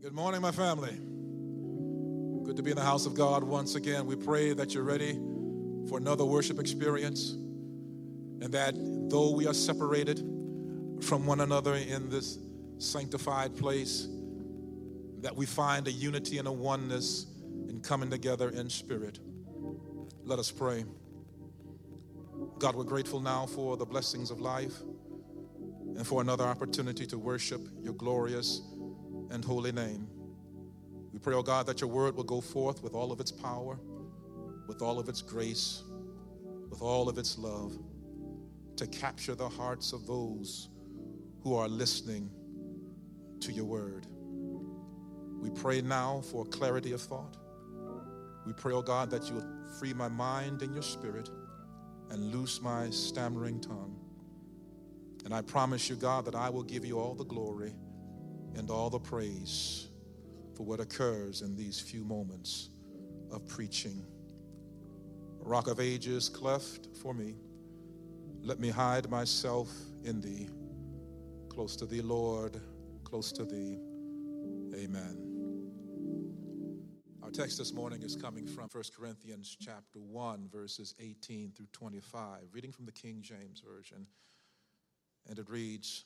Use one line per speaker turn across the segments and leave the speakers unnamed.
Good morning, my family. Good to be in the house of God once again. We pray that you're ready for another worship experience and that though we are separated from one another in this sanctified place, that we find a unity and a oneness in coming together in spirit. Let us pray. God, we're grateful now for the blessings of life and for another opportunity to worship your glorious and holy name. We pray, oh God, that your word will go forth with all of its power, with all of its grace, with all of its love, to capture the hearts of those who are listening to your word. We pray now for clarity of thought. We pray, oh God, that you would free my mind and your spirit and loose my stammering tongue. And I promise you, God, that I will give you all the glory and all the praise for what occurs in these few moments of preaching. Rock of ages, cleft for me. Let me hide myself in thee. Close to thee, Lord, close to thee. Amen. Our text this morning is coming from 1 Corinthians chapter 1, verses 18 through 25, reading from the King James Version. And it reads,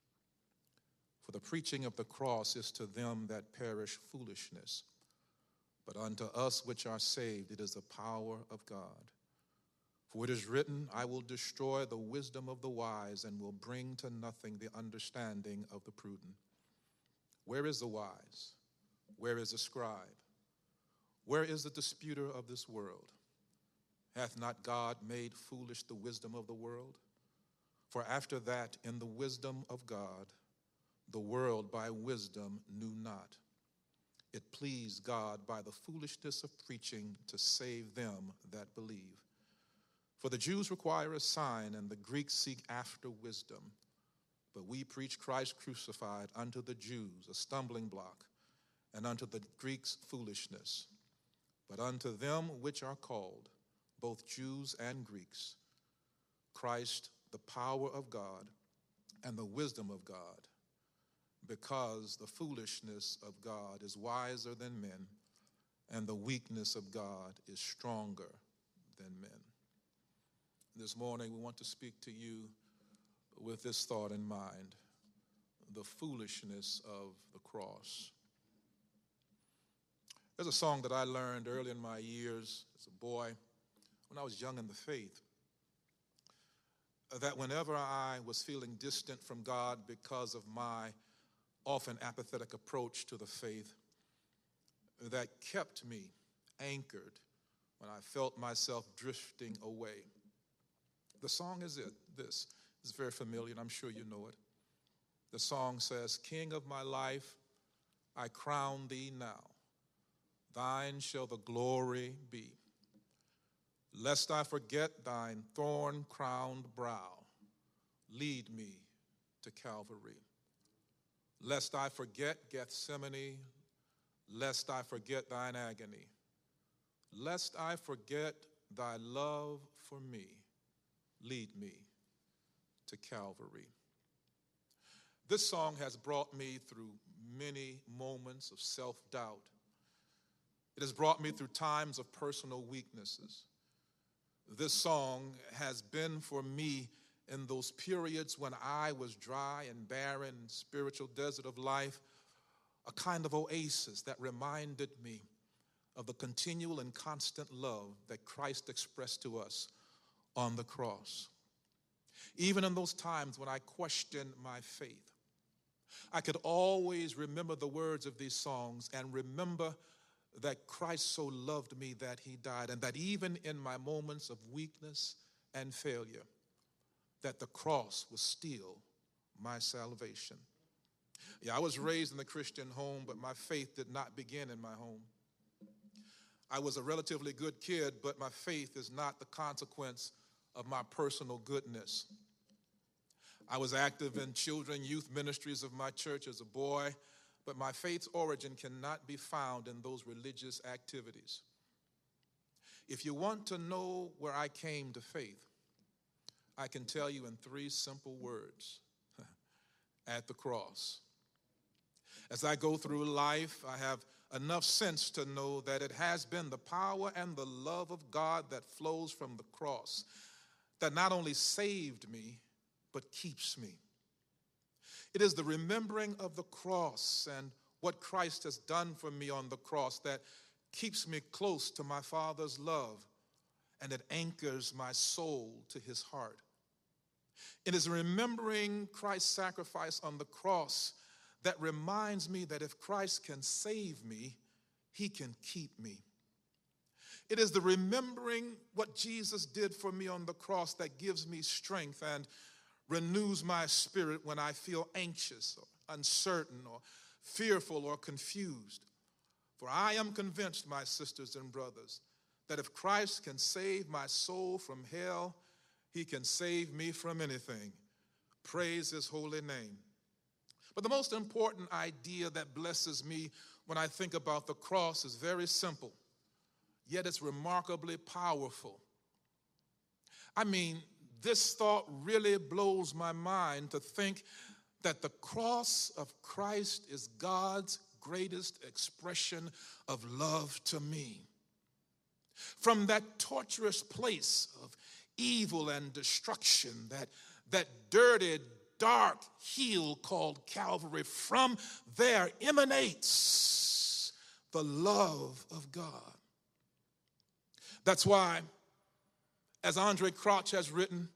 "For the preaching of the cross is to them that perish foolishness, but unto us which are saved it is the power of God. For it is written, I will destroy the wisdom of the wise and will bring to nothing the understanding of the prudent. Where is the wise? Where is the scribe? Where is the disputer of this world? Hath not God made foolish the wisdom of the world? For after that, in the wisdom of God, the world by wisdom knew not. It pleased God by the foolishness of preaching to save them that believe. For the Jews require a sign, and the Greeks seek after wisdom. But we preach Christ crucified, unto the Jews a stumbling block, and unto the Greeks foolishness. But unto them which are called, both Jews and Greeks, Christ the power of God and the wisdom of God, because the foolishness of God is wiser than men, and the weakness of God is stronger than men." This morning, we want to speak to you with this thought in mind: the foolishness of the cross. There's a song that I learned early in my years as a boy, when I was young in the faith, that whenever I was feeling distant from God because of my often apathetic approach to the faith, that kept me anchored when I felt myself drifting away. The song is this. It's very familiar, and I'm sure you know it. The song says, "King of my life, I crown thee now. Thine shall the glory be. Lest I forget thine thorn-crowned brow, lead me to Calvary. Lest I forget Gethsemane, lest I forget thine agony, lest I forget thy love for me, lead me to Calvary." This song has brought me through many moments of self-doubt. It has brought me through times of personal weaknesses. This song has been for me in those periods when I was dry and barren, spiritual desert of life, a kind of oasis that reminded me of the continual and constant love that Christ expressed to us on the cross. Even in those times when I questioned my faith, I could always remember the words of these songs and remember that Christ so loved me that he died, and that even in my moments of weakness and failure, that the cross was still my salvation. Yeah, I was raised in a Christian home, but my faith did not begin in my home. I was a relatively good kid, but my faith is not the consequence of my personal goodness. I was active in children youth ministries of my church as a boy, but my faith's origin cannot be found in those religious activities. If you want to know where I came to faith, I can tell you in 3 simple words: at the cross. As I go through life, I have enough sense to know that it has been the power and the love of God that flows from the cross that not only saved me, but keeps me. It is the remembering of the cross and what Christ has done for me on the cross that keeps me close to my Father's love, and it anchors my soul to his heart. It is remembering Christ's sacrifice on the cross that reminds me that if Christ can save me, he can keep me. It is the remembering what Jesus did for me on the cross that gives me strength and renews my spirit when I feel anxious or uncertain or fearful or confused. For I am convinced, my sisters and brothers, that if Christ can save my soul from hell, he can save me from anything. Praise his holy name. But the most important idea that blesses me when I think about the cross is very simple, yet it's remarkably powerful. I mean, this thought really blows my mind to think that the cross of Christ is God's greatest expression of love to me. From that torturous place of evil and destruction, that dirty, dark hill called Calvary, from there emanates the love of God. That's why, as Andre Crouch has written,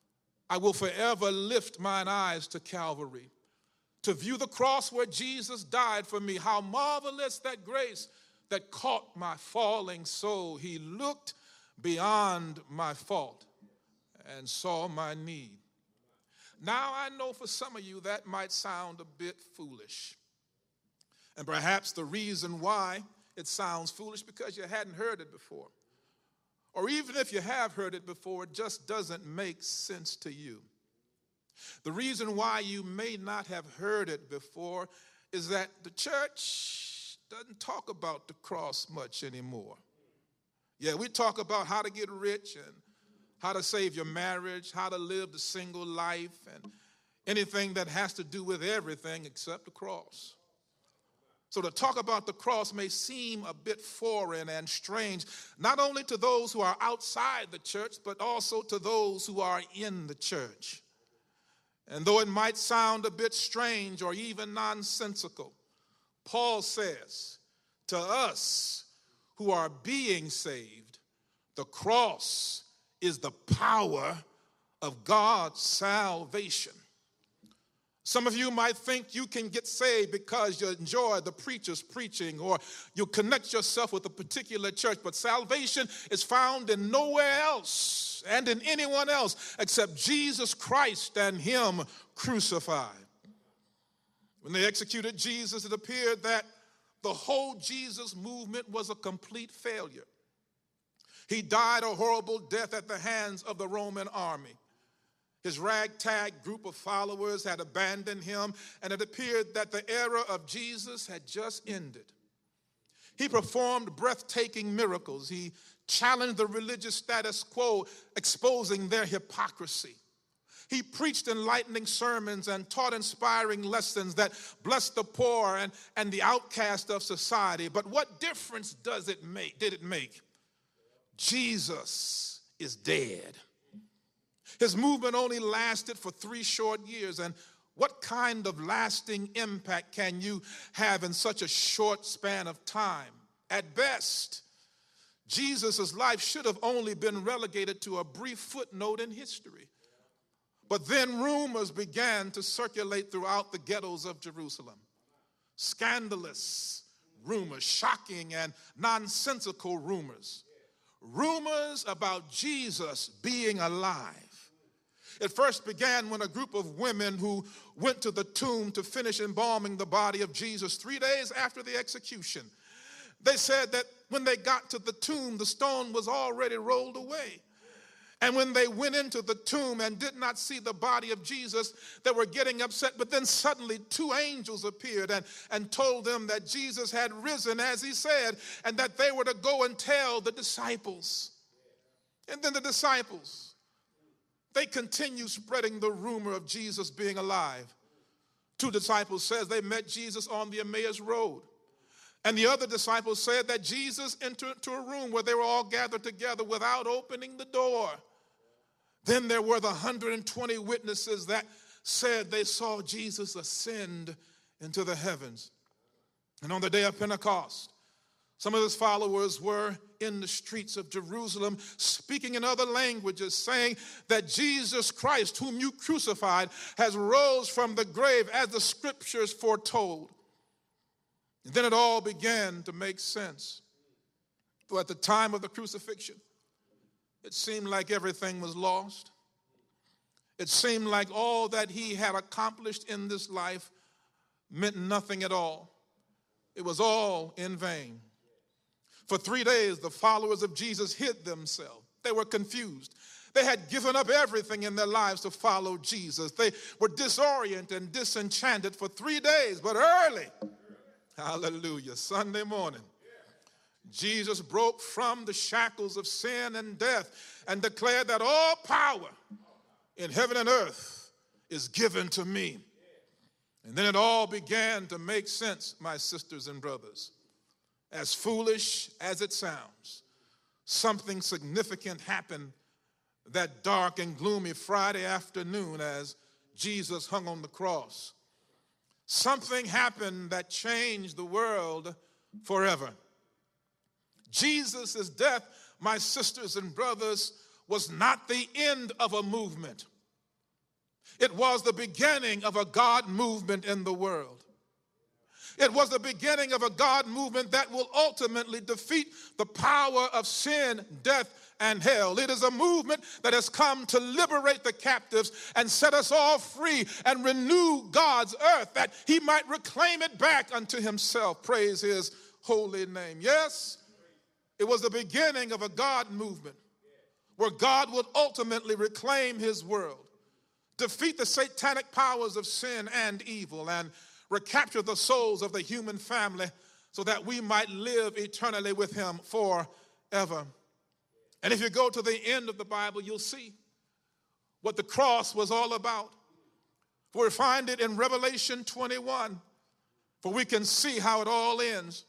I will forever lift mine eyes to Calvary, to view the cross where Jesus died for me. How marvelous that grace that caught my falling soul. He looked beyond my fault and saw my need. Now, I know for some of you that might sound a bit foolish. And perhaps the reason why it sounds foolish because you hadn't heard it before. Or even if you have heard it before, it just doesn't make sense to you. The reason why you may not have heard it before is that the church doesn't talk about the cross much anymore. Yeah, we talk about how to get rich and how to save your marriage, how to live the single life, and anything that has to do with everything except the cross. So to talk about the cross may seem a bit foreign and strange, not only to those who are outside the church, but also to those who are in the church. And though it might sound a bit strange or even nonsensical, Paul says, to us who are being saved, the cross is the power of God's salvation. Some of you might think you can get saved because you enjoy the preacher's preaching or you connect yourself with a particular church, but salvation is found in nowhere else and in anyone else except Jesus Christ and him crucified. When they executed Jesus, it appeared that the whole Jesus movement was a complete failure. He died a horrible death at the hands of the Roman army. His ragtag group of followers had abandoned him, and it appeared that the era of Jesus had just ended. He performed breathtaking miracles. He challenged the religious status quo, exposing their hypocrisy. He preached enlightening sermons and taught inspiring lessons that blessed the poor and the outcast of society. But what difference did it make? Jesus is dead. His movement only lasted for 3 short years, and what kind of lasting impact can you have in such a short span of time? At best, Jesus' life should have only been relegated to a brief footnote in history. But then rumors began to circulate throughout the ghettos of Jerusalem. Scandalous rumors, shocking and nonsensical rumors. Rumors about Jesus being alive. It first began when a group of women who went to the tomb to finish embalming the body of Jesus 3 days after the execution. They said that when they got to the tomb, the stone was already rolled away. And when they went into the tomb and did not see the body of Jesus, they were getting upset. But then suddenly 2 angels appeared and told them that Jesus had risen as he said, and that they were to go and tell the disciples. And then the disciples, they continued spreading the rumor of Jesus being alive Two disciples says they met Jesus on the Emmaus Road. And the other disciples said that Jesus entered into a room where they were all gathered together without opening the door. Then there were the 120 witnesses that said they saw Jesus ascend into the heavens. And on the day of Pentecost, some of his followers were in the streets of Jerusalem speaking in other languages, saying that Jesus Christ, whom you crucified, has rose from the grave as the scriptures foretold. And then it all began to make sense. For at the time of the crucifixion, it seemed like everything was lost. It seemed like all that he had accomplished in this life meant nothing at all. It was all in vain. For 3 days, the followers of Jesus hid themselves. They were confused. They had given up everything in their lives to follow Jesus. They were disoriented and disenchanted for 3 days, but early, hallelujah, Sunday morning, Jesus broke from the shackles of sin and death and declared that all power in heaven and earth is given to me. And then it all began to make sense, my sisters and brothers. As foolish as it sounds, something significant happened that dark and gloomy Friday afternoon as Jesus hung on the cross. Something happened that changed the world forever. Jesus' death, my sisters and brothers, was not the end of a movement. It was the beginning of a God movement in the world. It was the beginning of a God movement that will ultimately defeat the power of sin, death, and hell. It is a movement that has come to liberate the captives and set us all free and renew God's earth that he might reclaim it back unto himself. Praise his holy name. Yes, it was the beginning of a God movement where God would ultimately reclaim his world, defeat the satanic powers of sin and evil, and recapture the souls of the human family so that we might live eternally with him forever. And if you go to the end of the Bible, you'll see what the cross was all about. For we find it in Revelation 21, for we can see how it all ends.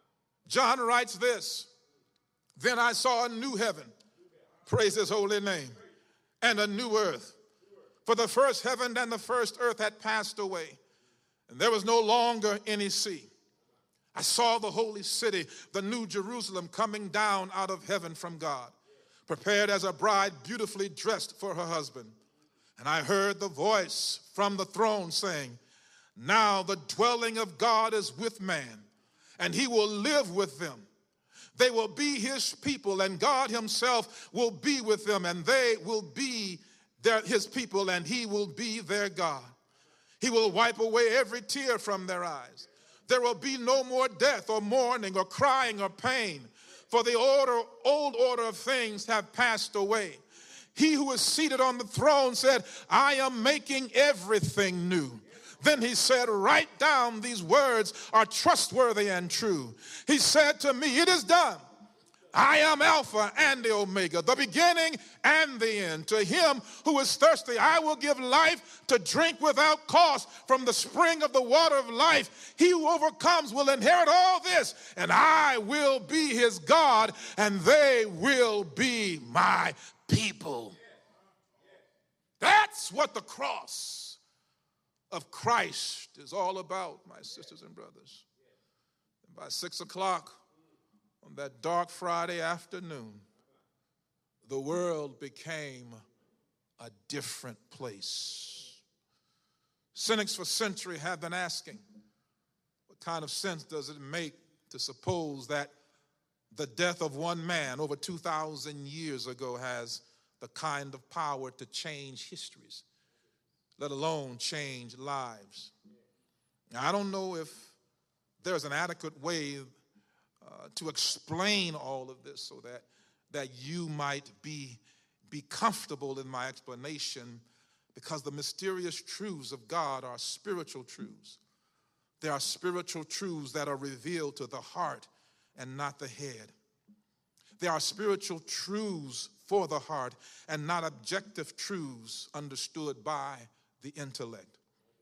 John writes this, "Then I saw a new heaven," praise his holy name, "and a new earth. For the first heaven and the first earth had passed away, and there was no longer any sea. I saw the holy city, the new Jerusalem, coming down out of heaven from God, prepared as a bride beautifully dressed for her husband. And I heard the voice from the throne saying, 'Now the dwelling of God is with man, and he will live with them. They will be his people, and God himself will be with them, and they will be his people, and he will be their God. He will wipe away every tear from their eyes. There will be no more death or mourning or crying or pain, for the old order of things have passed away.' He who is seated on the throne said, 'I am making everything new.' Then he said, 'Write down these words are trustworthy and true.' He said to me, 'It is done. I am Alpha and the Omega, the beginning and the end. To him who is thirsty, I will give life to drink without cost from the spring of the water of life. He who overcomes will inherit all this, and I will be his God, and they will be my people.'" That's what the cross of Christ is all about, my sisters and brothers. And by 6 o'clock, on that dark Friday afternoon, the world became a different place. Cynics for centuries have been asking, what kind of sense does it make to suppose that the death of one man over 2,000 years ago has the kind of power to change histories, let alone change lives? Now, I don't know if there's an adequate way to explain all of this so that you might be comfortable in my explanation, because the mysterious truths of God are spiritual truths. They are spiritual truths that are revealed to the heart and not the head. They are spiritual truths for the heart and not objective truths understood by the intellect.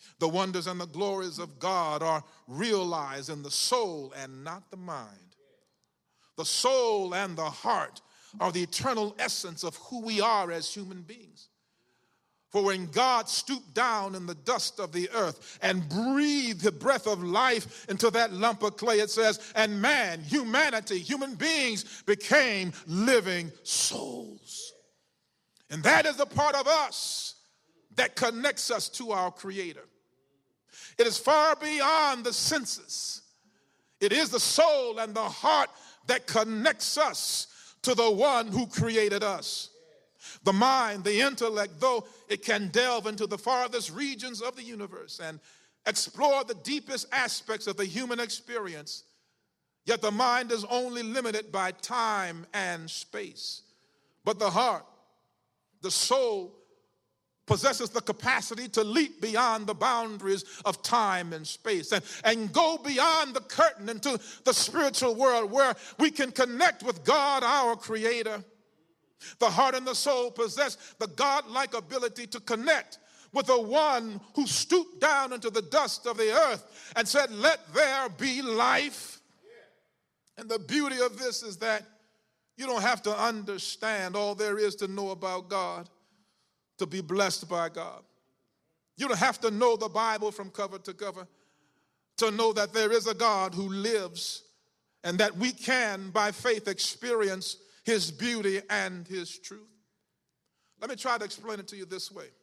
The wonders and the glories of God are realized in the soul and not the mind. The soul and the heart are the eternal essence of who we are as human beings. For when God stooped down in the dust of the earth and breathed the breath of life into that lump of clay, it says, and man, humanity, human beings became living souls. And that is the part of us that connects us to our Creator. It is far beyond the senses. It is the soul and the heart that connects us to the one who created us. The mind, the intellect, though it can delve into the farthest regions of the universe and explore the deepest aspects of the human experience, yet the mind is only limited by time and space. But the heart, the soul, possesses the capacity to leap beyond the boundaries of time and space and go beyond the curtain into the spiritual world where we can connect with God, our Creator. The heart and the soul possess the God-like ability to connect with the one who stooped down into the dust of the earth and said, let there be life. And the beauty of this is that you don't have to understand all there is to know about God to be blessed by God. You don't have to know the Bible from cover to cover to know that there is a God who lives and that we can, by faith, experience His beauty and His truth. Let me try to explain it to you this way.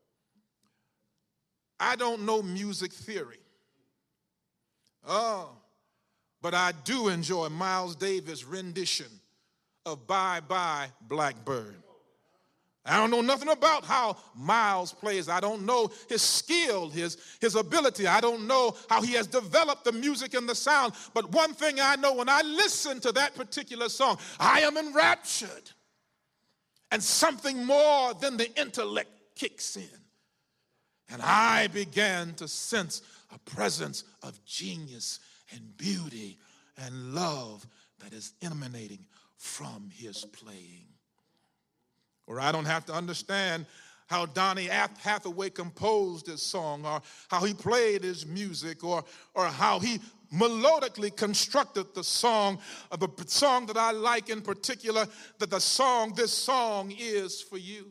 I don't know music theory. But I do enjoy Miles Davis' rendition of Bye Bye Blackbird. I don't know nothing about how Miles plays. I don't know his skill, his ability. I don't know how he has developed the music and the sound. But one thing I know, when I listen to that particular song, I am enraptured. And something more than the intellect kicks in. And I began to sense a presence of genius and beauty and love that is emanating from his playing. Or I don't have to understand how Donny Hathaway composed his song, or how he played his music, or how he melodically constructed the song that I like in particular, that this song is for you.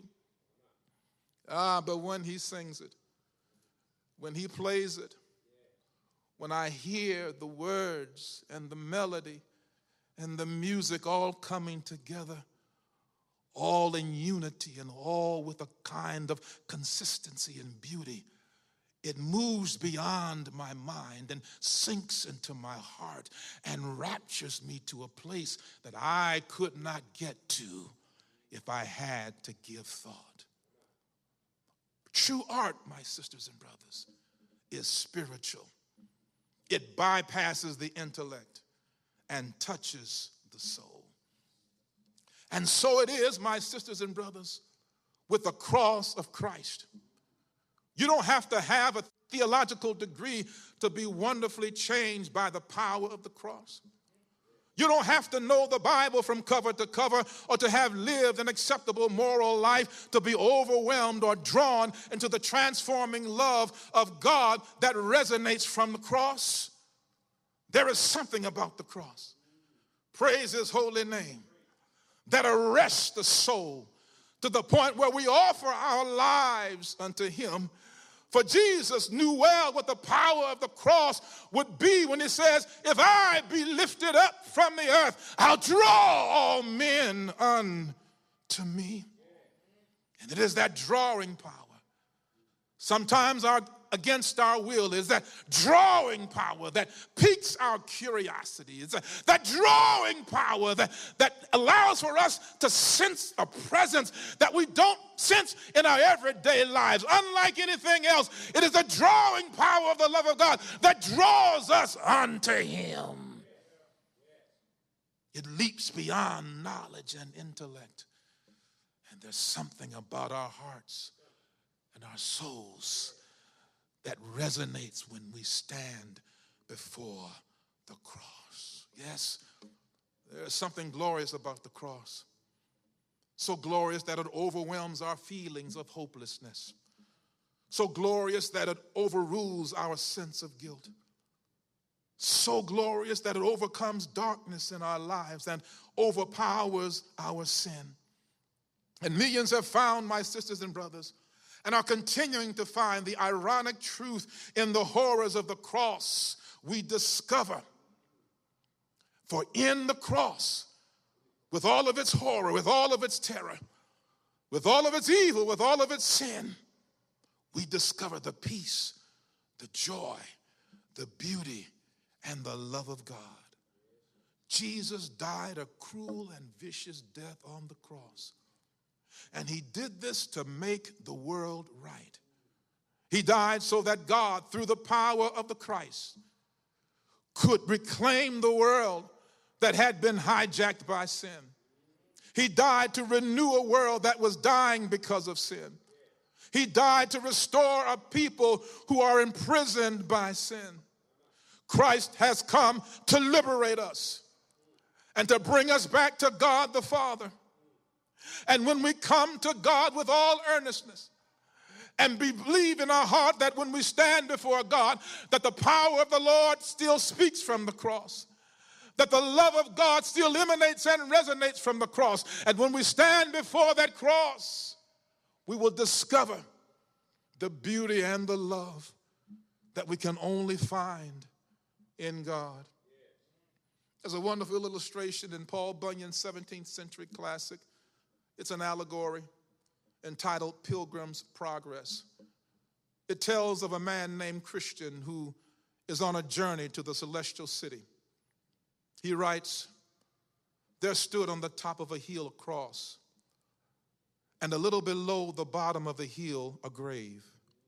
But when he sings it, when he plays it, when I hear the words and the melody and the music all coming together, all in unity and all with a kind of consistency and beauty, it moves beyond my mind and sinks into my heart and raptures me to a place that I could not get to if I had to give thought. True art, my sisters and brothers, is spiritual. It bypasses the intellect and touches the soul. And so it is, my sisters and brothers, with the cross of Christ. You don't have to have a theological degree to be wonderfully changed by the power of the cross. You don't have to know the Bible from cover to cover or to have lived an acceptable moral life to be overwhelmed or drawn into the transforming love of God that resonates from the cross. There is something about the cross. Praise His holy name. That arrests the soul to the point where we offer our lives unto Him. For Jesus knew well what the power of the cross would be when He says, if I be lifted up from the earth, I'll draw all men unto me. And it is that drawing power. Sometimes against our will is that drawing power that piques our curiosity. It's that drawing power that allows for us to sense a presence that we don't sense in our everyday lives. Unlike anything else, it is the drawing power of the love of God that draws us unto Him. It leaps beyond knowledge and intellect. And there's something about our hearts and our souls that resonates when we stand before the cross. Yes, there's something glorious about the cross. So glorious that it overwhelms our feelings of hopelessness. so glorious that it overrules our sense of guilt, so glorious that it overcomes darkness in our lives and overpowers our sin. And millions have found, my sisters and brothers, and are continuing to find the ironic truth in the horrors of the cross we discover. For in the cross, with all of its horror, with all of its terror, with all of its evil, with all of its sin, we discover the peace, the joy, the beauty, and the love of God. Jesus died a cruel and vicious death on the cross. And he did this to make the world right. He died so that God, through the power of the Christ, could reclaim the world that had been hijacked by sin. He died to renew a world that was dying because of sin. He died to restore a people who are imprisoned by sin. Christ has come to liberate us and to bring us back to God the Father. And when we come to God with all earnestness and believe in our heart that when we stand before God, that the power of the Lord still speaks from the cross, that the love of God still emanates and resonates from the cross. And when we stand before that cross, we will discover the beauty and the love that we can only find in God. There's a wonderful illustration in Paul Bunyan's 17th century classic. It's an allegory entitled Pilgrim's Progress. It tells of a man named Christian who is on a journey to the celestial city. He writes, "There stood on the top of a hill a cross, and a little below the bottom of the hill a grave.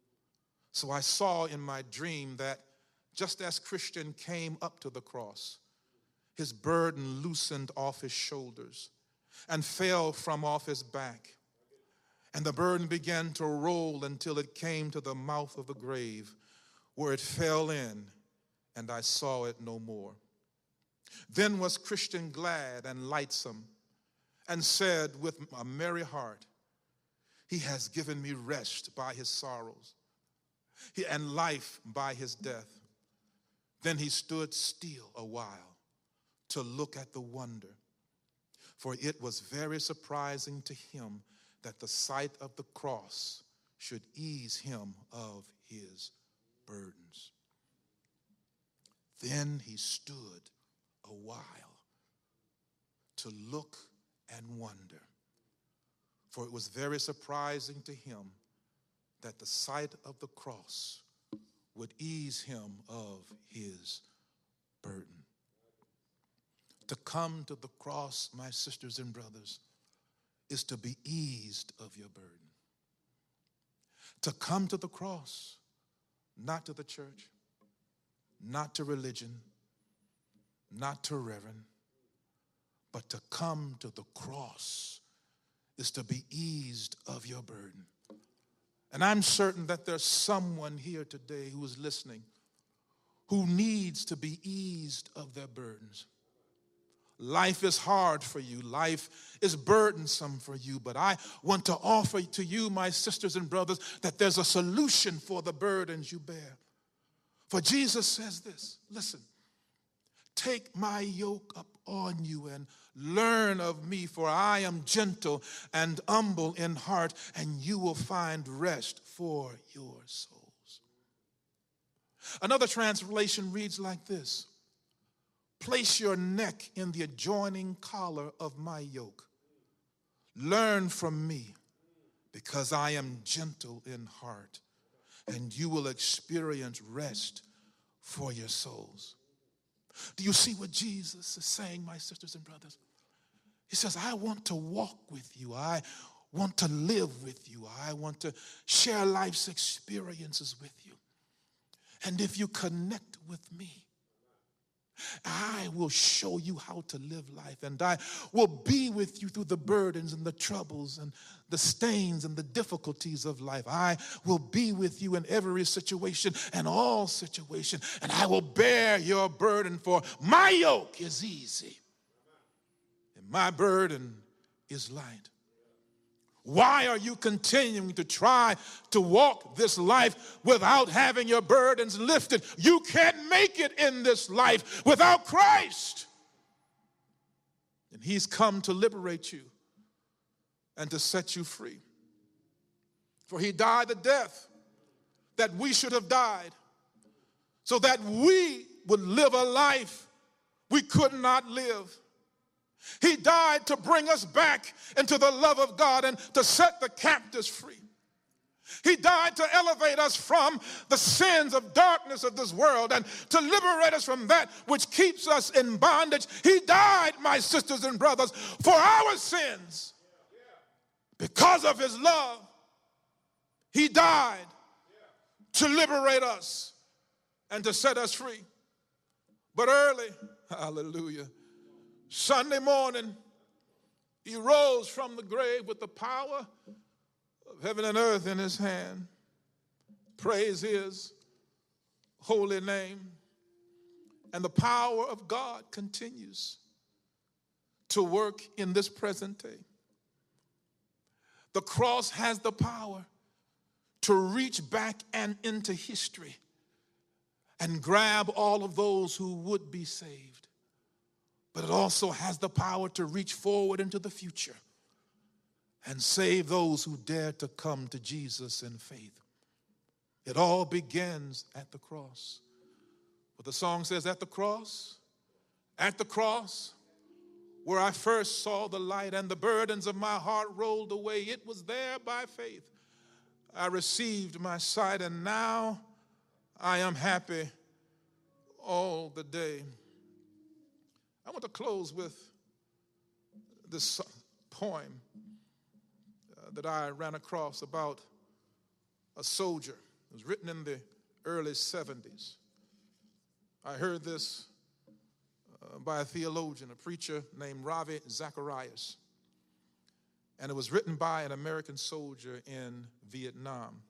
So I saw in my dream that just as Christian came up to the cross, his burden loosened off his shoulders and fell from off his back. And the burden began to roll until it came to the mouth of the grave, where it fell in, and I saw it no more. Then was Christian glad and lightsome, and said with a merry heart, He has given me rest by his sorrows, and life by his death. Then he stood still a while to look at the wonder, for it was very surprising to him that the sight of the cross should ease him of his burdens. Then he stood a while to look and wonder, for it was very surprising to him that the sight of the cross would ease him of his burden. To come to the cross, my sisters and brothers, is to be eased of your burden. To come to the cross, not to the church, not to religion, not to reverend, but to come to the cross is to be eased of your burden. And I'm certain that there's someone here today who is listening who needs to be eased of their burdens. Life is hard for you. Life is burdensome for you. But I want to offer to you, my sisters and brothers, that there's a solution for the burdens you bear. For Jesus says this, listen, take my yoke up on you and learn of me, for I am gentle and humble in heart, and you will find rest for your souls. Another translation reads like this: place your neck in the adjoining collar of my yoke. Learn from me, because I am gentle in heart, and you will experience rest for your souls. Do you see what Jesus is saying, my sisters and brothers? He says, I want to walk with you. I want to live with you. I want to share life's experiences with you. And if you connect with me, I will show you how to live life, and I will be with you through the burdens and the troubles and the stains and the difficulties of life. I will be with you in every situation and all situation, and I will bear your burden, for my yoke is easy and my burden is light. Why are you continuing to try to walk this life without having your burdens lifted? You can't make it in this life without Christ. And he's come to liberate you and to set you free. For he died the death that we should have died, so that we would live a life we could not live. He died to bring us back into the love of God and to set the captives free. He died to elevate us from the sins of darkness of this world and to liberate us from that which keeps us in bondage. He died, my sisters and brothers, for our sins. Because of his love, he died to liberate us and to set us free. But early, hallelujah, Sunday morning, he rose from the grave with the power of heaven and earth in his hand. Praise his holy name. And the power of God continues to work in this present day. The cross has the power to reach back and into history and grab all of those who would be saved. But it also has the power to reach forward into the future and save those who dare to come to Jesus in faith. It all begins at the cross. But the song says, at the cross, where I first saw the light and the burdens of my heart rolled away, it was there by faith I received my sight, and now I am happy all the day. I want to close with this poem that I ran across about a soldier. It was written in the early 70s. I heard this by a theologian, a preacher named Ravi Zacharias. And it was written by an American soldier in Vietnam.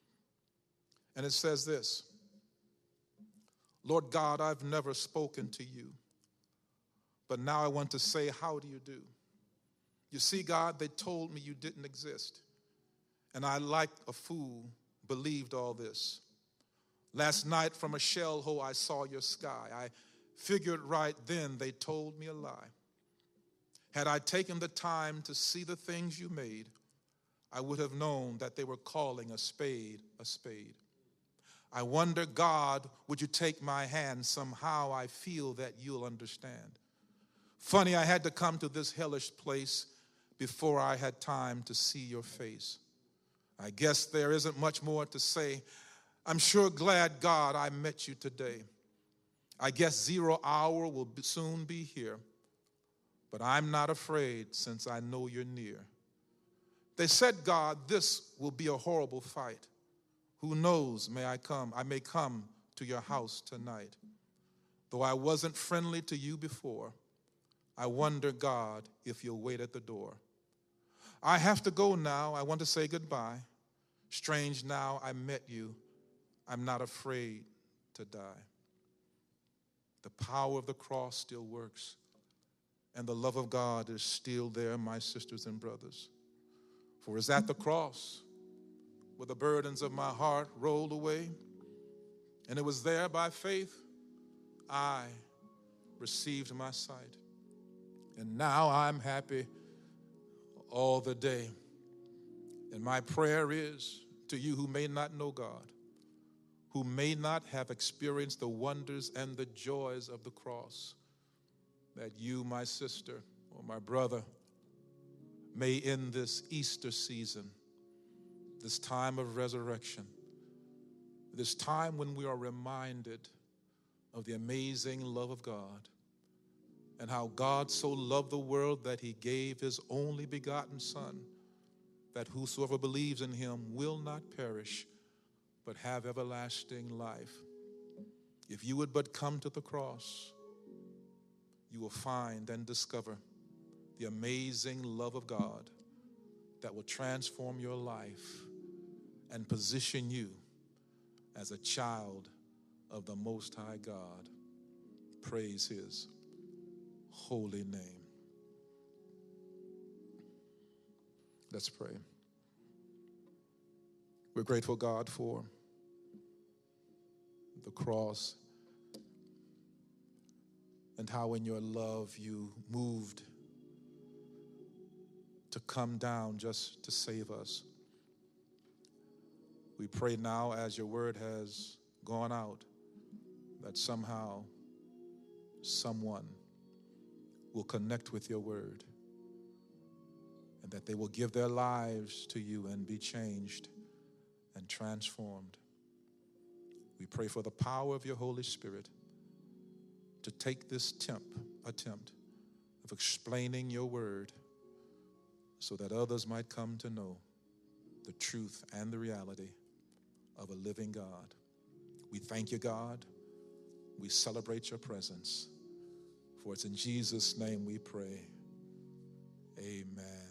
And it says this: Lord God, I've never spoken to you, but now I want to say, how do you do? You see, God, they told me you didn't exist, and I, like a fool, believed all this. Last night from a shell hole I saw your sky. I figured right then they told me a lie. Had I taken the time to see the things you made, I would have known that they were calling a spade a spade. I wonder, God, would you take my hand? Somehow I feel that you'll understand. Funny, I had to come to this hellish place before I had time to see your face. I guess there isn't much more to say. I'm sure glad, God, I met you today. I guess 0 hour will soon be here. But I'm not afraid since I know you're near. They said, God, this will be a horrible fight. Who knows, I may come to your house tonight. Though I wasn't friendly to you before, I wonder, God, if you'll wait at the door. I have to go now. I want to say goodbye. Strange now I met you. I'm not afraid to die. The power of the cross still works. And the love of God is still there, my sisters and brothers. For it's at the cross where the burdens of my heart rolled away. And it was there by faith I received my sight. And now I'm happy all the day. And my prayer is to you who may not know God, who may not have experienced the wonders and the joys of the cross, that you, my sister or my brother, may in this Easter season, this time of resurrection, this time when we are reminded of the amazing love of God and how God so loved the world that he gave his only begotten Son, that whosoever believes in him will not perish but have everlasting life. If you would but come to the cross, you will find and discover the amazing love of God that will transform your life and position you as a child of the Most High God. Praise his holy name. Let's pray. We're grateful, God, for the cross and how in your love you moved to come down just to save us. We pray now as your word has gone out that somehow someone will connect with your word and that they will give their lives to you and be changed and transformed. We pray for the power of your Holy Spirit to take this attempt of explaining your word so that others might come to know the truth and the reality of a living God. We thank you, God. We celebrate your presence. For it's in Jesus' name we pray. Amen.